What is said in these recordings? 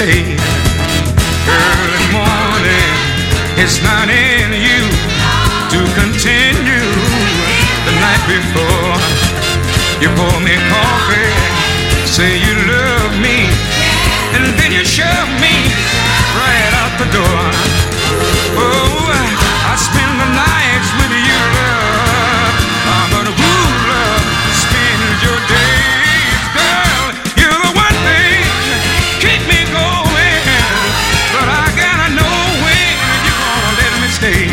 stay. Early morning, it's not in you to continue the night before. You pour me coffee, say you love me, and then you shove me right out the door. Oh, I spend the nights with you, love. But who, love, spends your days, girl? You're the one thing keep me going, but I gotta know when you're gonna let me stay.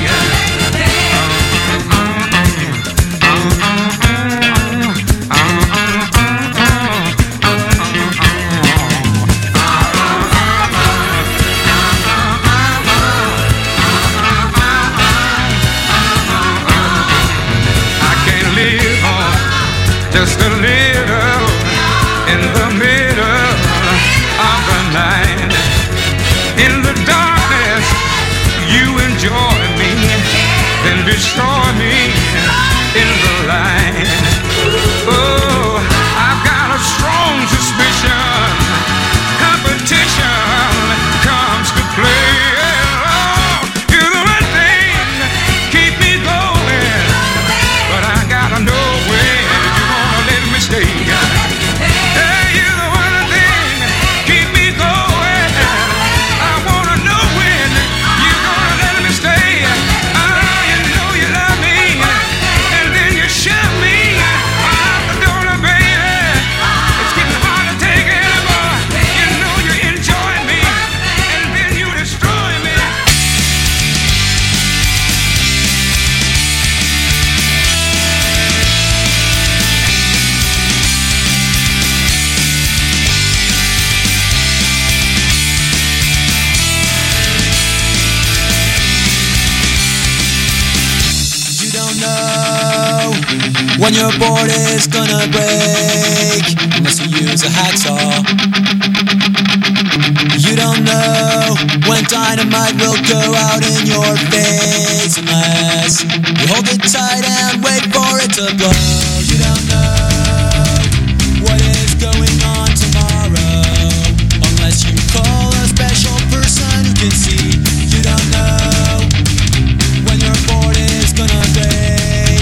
Just a little in the middle of the night. In the darkness, you enjoy me, then destroy me in the light. Oh, I've got a strong suspicion competition comes to play. Oh, you're the one thing keep me going, but I gotta know when stay. Hey, you're the one thing keep me going. I wanna know when you're gonna let me stay. You know you love me, and then you shove me out the door, baby. It's getting hard to take anymore. You know you enjoy me, and then you destroy me. When your board is gonna break, unless you use a hacksaw. You don't know when dynamite will go out in your face, unless you hold it tight and wait for it to blow. You don't know what is going on tomorrow, unless you call a special person who can see. You don't know when your board is gonna break.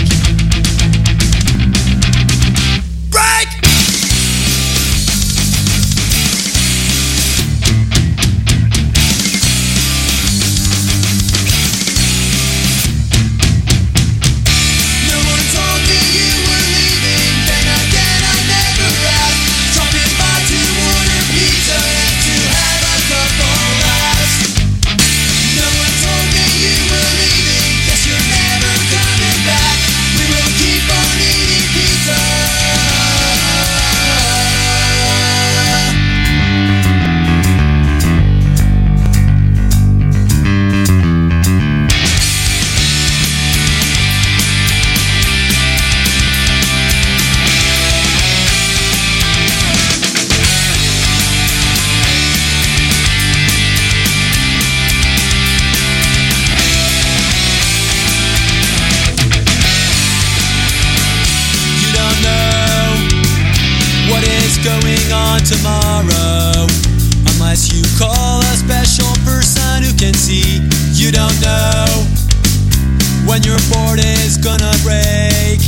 Going on tomorrow, unless you call a special person who can see. You don't know when your board is gonna break.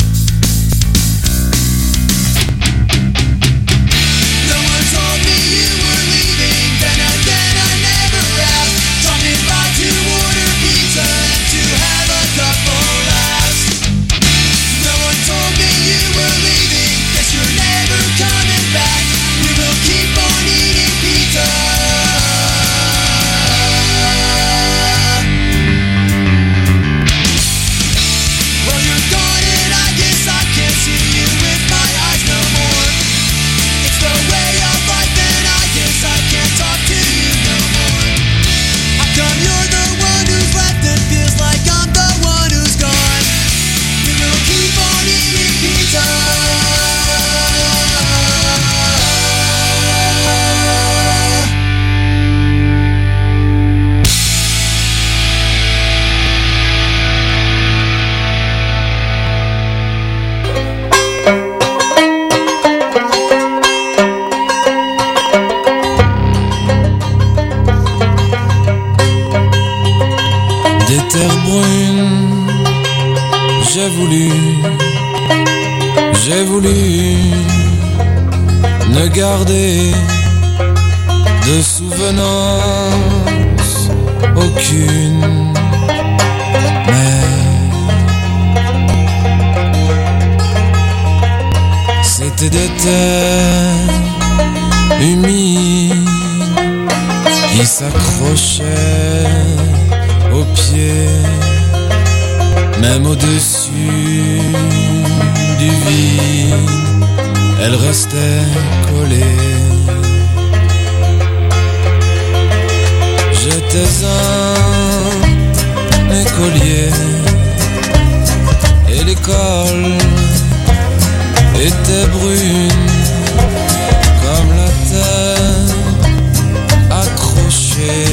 No one told me you were leaving, then again I never asked. Told me about to order pizza and to have a couple laughs. No one told me you were leaving, guess you're never coming back. We will keep on eating pizza. j'ai voulu ne garder de souvenance aucune, mais c'était des terres humides qui s'accrochaient aux pieds, même au-dessus du vide, elle restait collée. J'étais un écolier et l'école était brune comme la terre accrochée.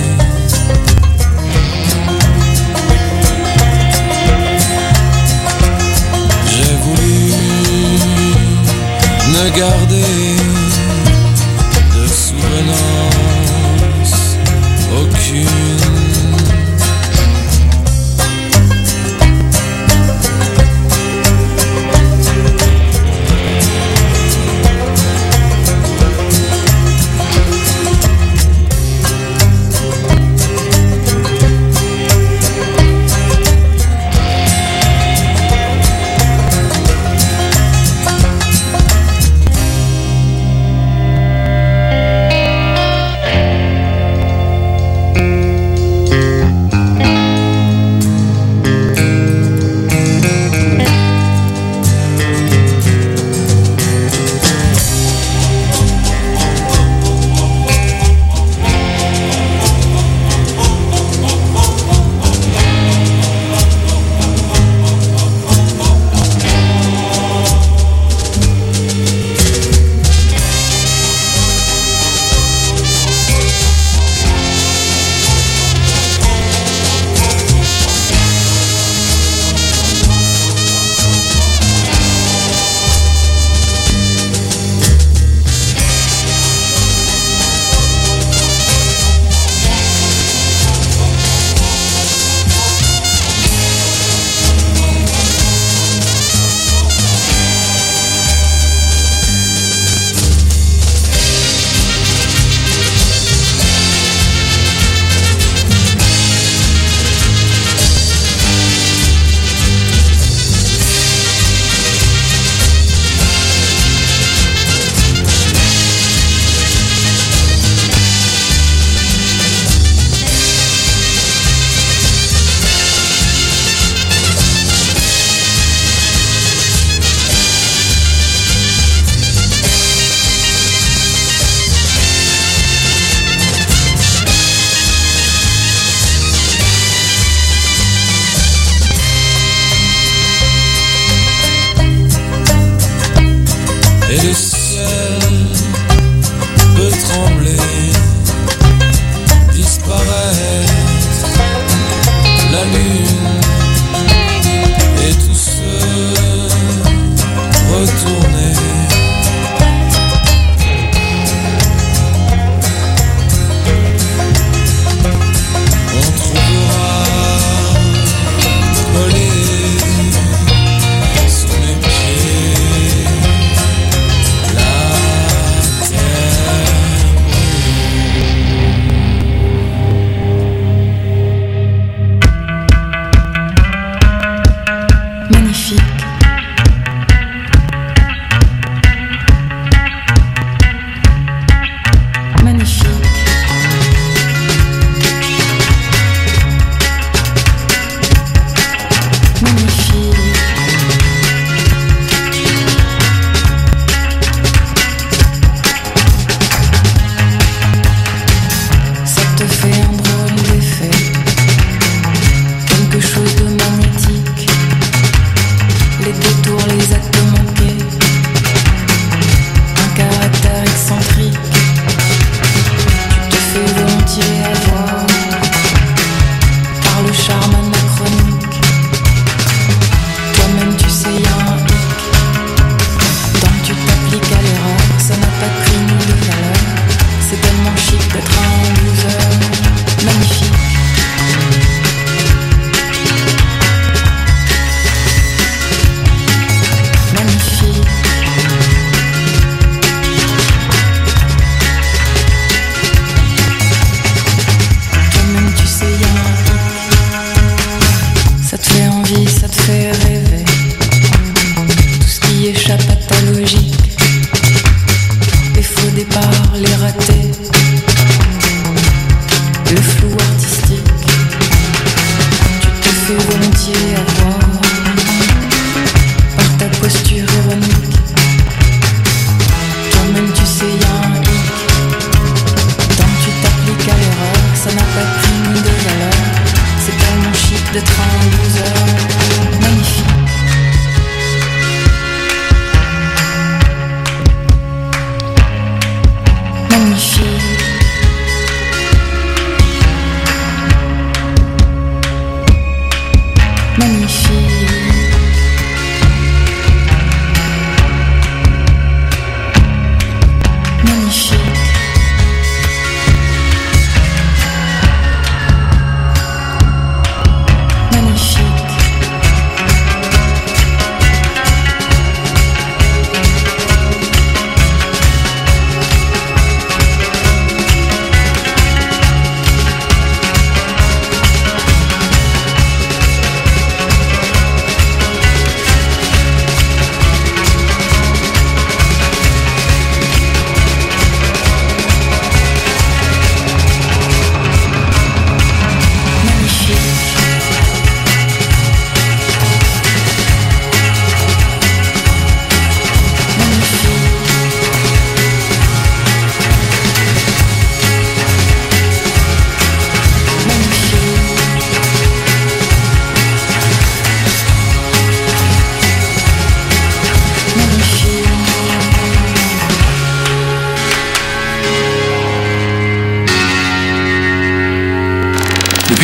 J'ai voulu ne garder de souvenance aucune.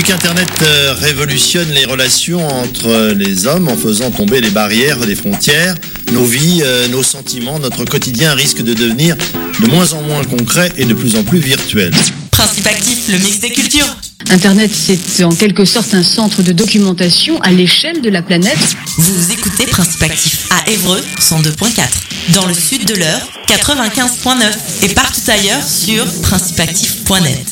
qu'Internet révolutionne les relations entre les hommes en faisant tomber les barrières des frontières, nos vies, nos sentiments, notre quotidien risque de devenir de moins en moins concret et de plus en plus virtuel. Principe Actif, le mix des cultures. Internet, c'est en quelque sorte un centre de documentation à l'échelle de la planète. Vous écoutez Principe Actif à Évreux, 102.4. Dans le sud de l'Eure, 95.9. Et partout ailleurs sur principeactif.net.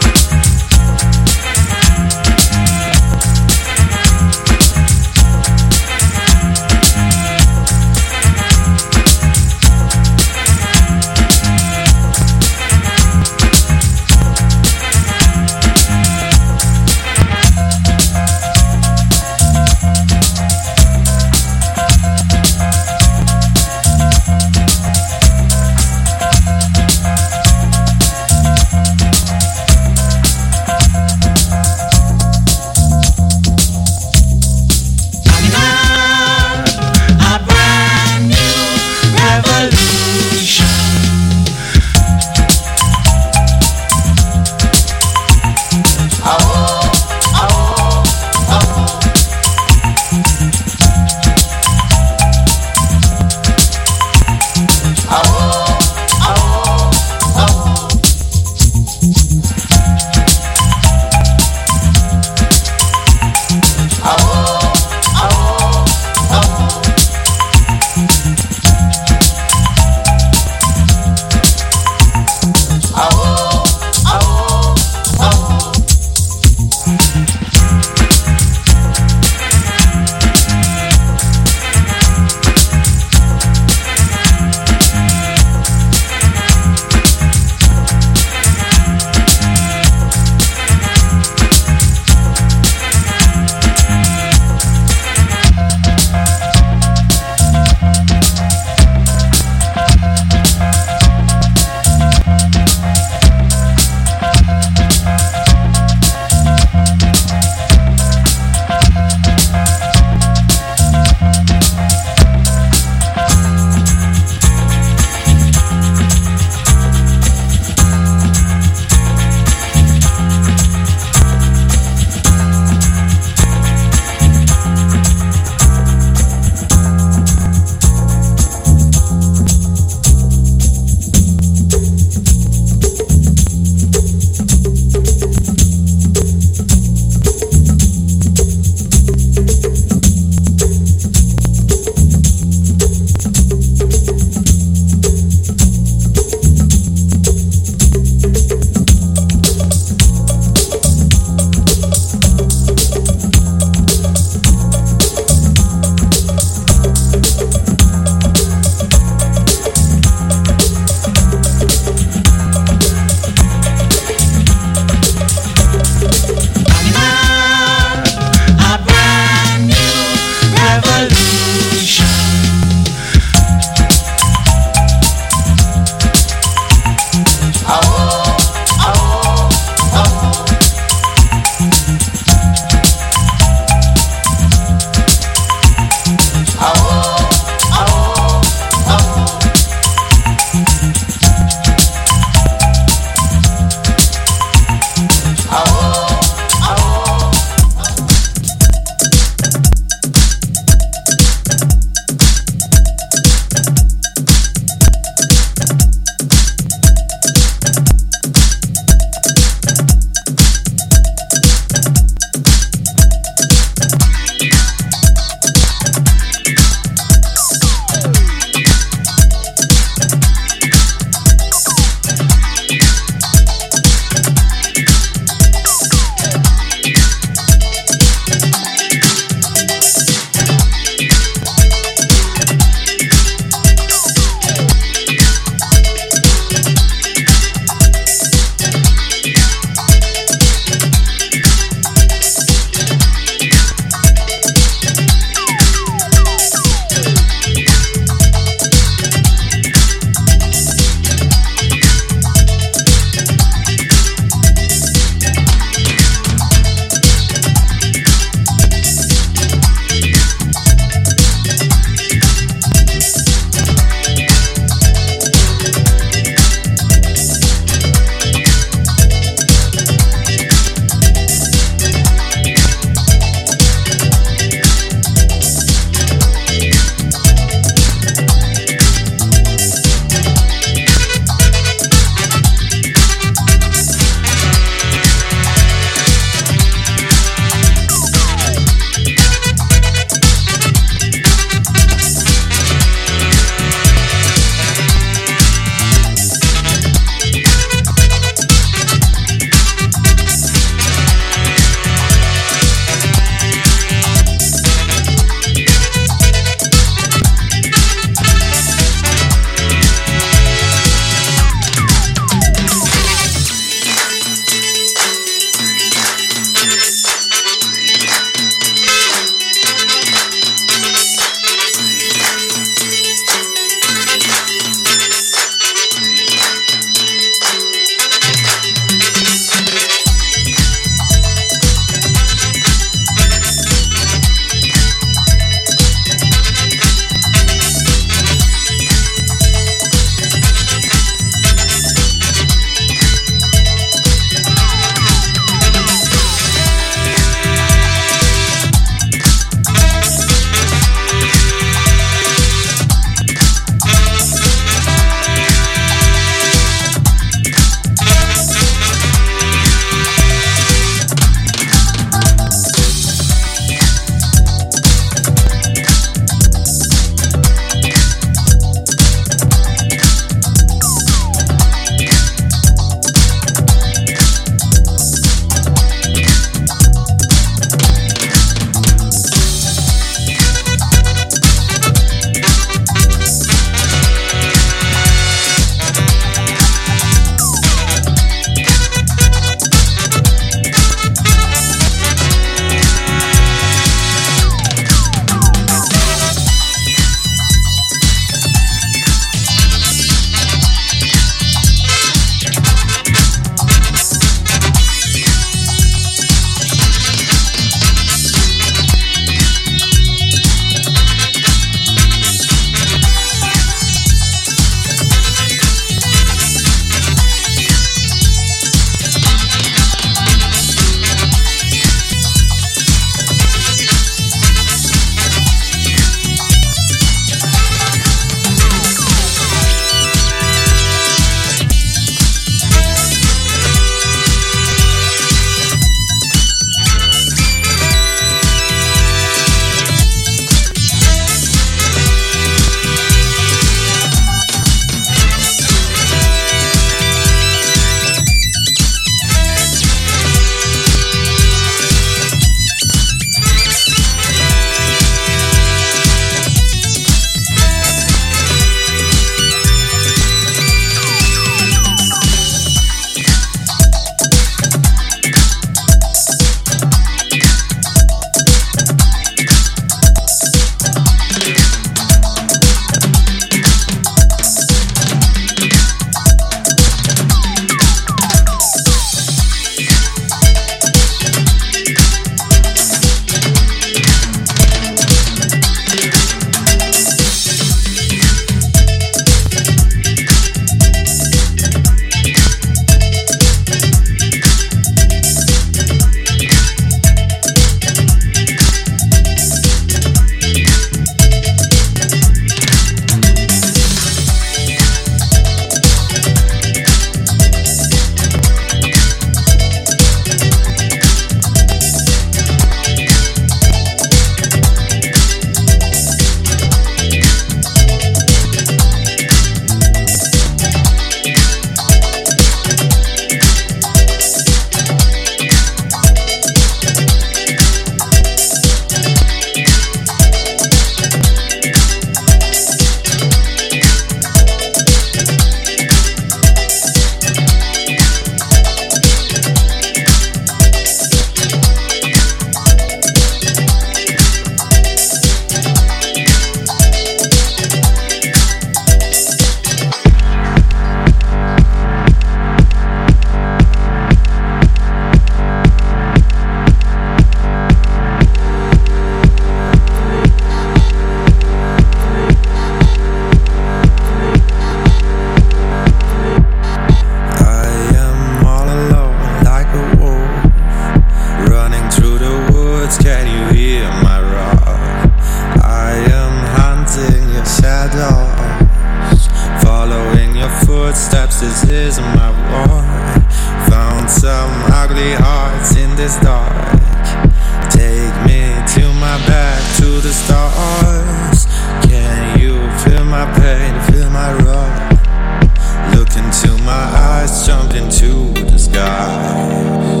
hearts in this dark. Take me to my back to the stars. Can you feel my pain, feel my rush? Look into my eyes, jump into the sky.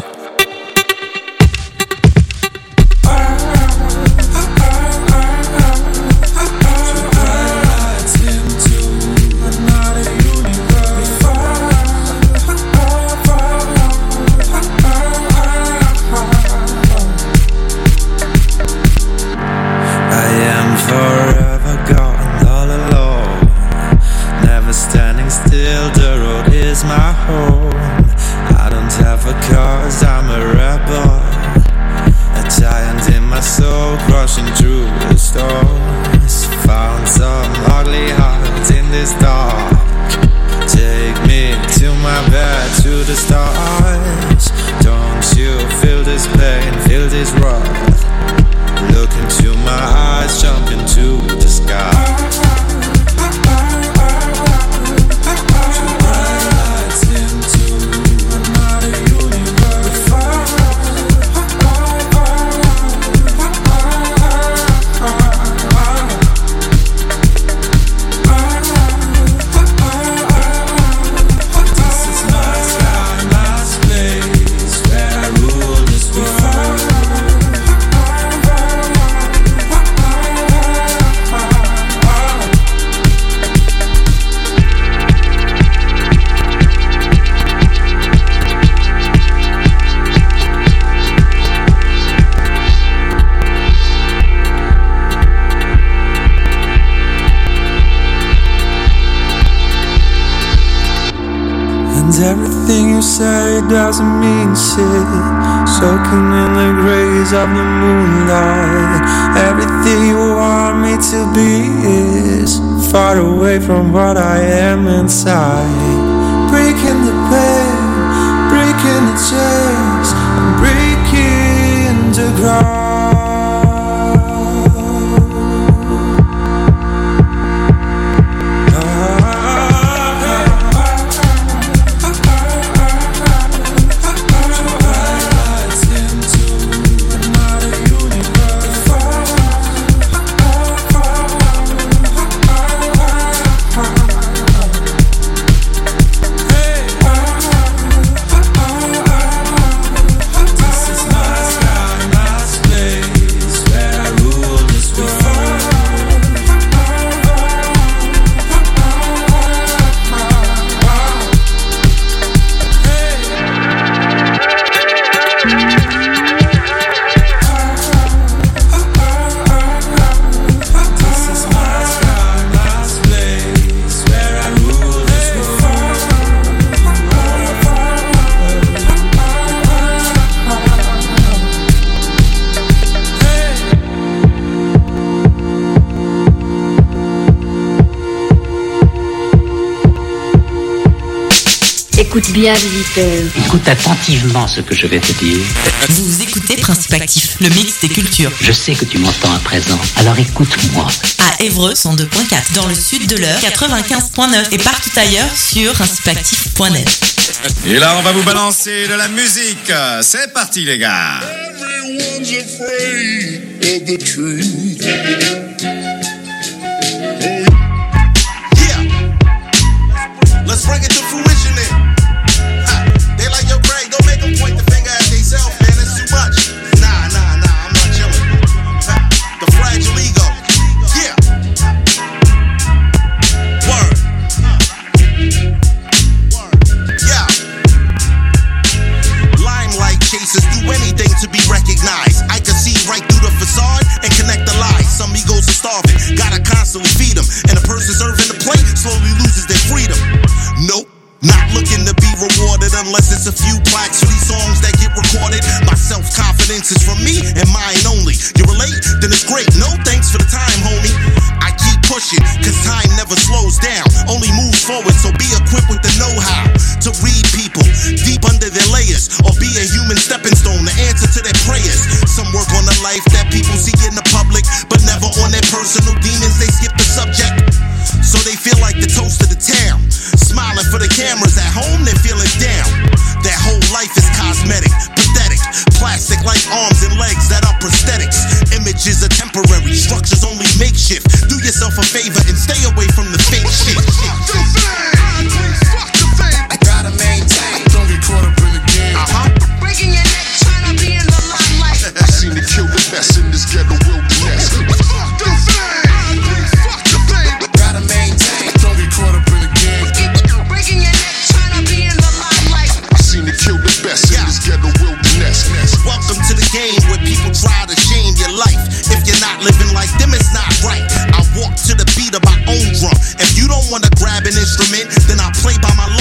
My home. I don't have a cause, I'm a rebel. A giant in my soul, crushing through the storms. Found some ugly hearts in this dark. Take me to my bed, to the stars. Don't you feel this pain, feel this wrath? Look into my eyes, jump into the sky. Everything you say doesn't mean shit. Soaking in the grace of the moonlight. Everything you want me to be is far away from what I am inside. Breaking the pain, breaking the chains, I'm breaking the ground. Écoute bien, visiteur. Écoute attentivement ce que je vais te dire. Vous écoutez Principe Actif, le mix des cultures. Je sais que tu m'entends à présent, alors écoute-moi. À Évreux, 102.4, dans le sud de l'Eure, 95.9 et partout ailleurs sur principeactif.net. Et là, on va vous balancer de la musique. C'est parti, les gars. Everyone's afraid of the truth. Let's bring it to fruition then. They like, yo, Craig, don't make them point the finger at themselves, man. That's too much. Nah, I'm not chilling. The fragile ego. Yeah. Word. Yeah. Limelight chasers do anything to be recognized. I can see right through the facade and connect the lies. Some egos are starving, gotta constantly feed them. And the person serving the plate slowly loses their freedom. Nope, not looking to be rewarded unless it's a few plaques for these songs that get recorded. My self-confidence is from me and mine only. You relate? Then it's great. No thanks for the time, homie. I keep pushing, cause time never slows down, only moves forward, so be equipped with the know-how to read people deep under their layers, or be a human stepping stone, the answer to their prayers. Some work on the life that people see in the public, but never on their personal demons. They skip the subject, so they feel like the toast of the town. Smiling for the cameras at home, they're feeling down. Their whole life is cosmetic, but like arms and legs that are prosthetics. Images are temporary, structures only makeshift. Do yourself a favor and stay away from the fake shit. Gotta maintain, don't get caught up in the game. Breaking your neck, trying to be in the limelight. I seen it kill the best in this ghetto wilderness. Fuck the fame, fuck the fame. Gotta maintain, don't get caught up in the game. Breaking your neck, trying to be in the limelight. I seen it kill the best in this ghetto wilderness. Welcome to the game where people try to shame your life. If you're not living like them, it's not right. I walk to the beat of my own drum. If you don't wanna grab an instrument, then I play by my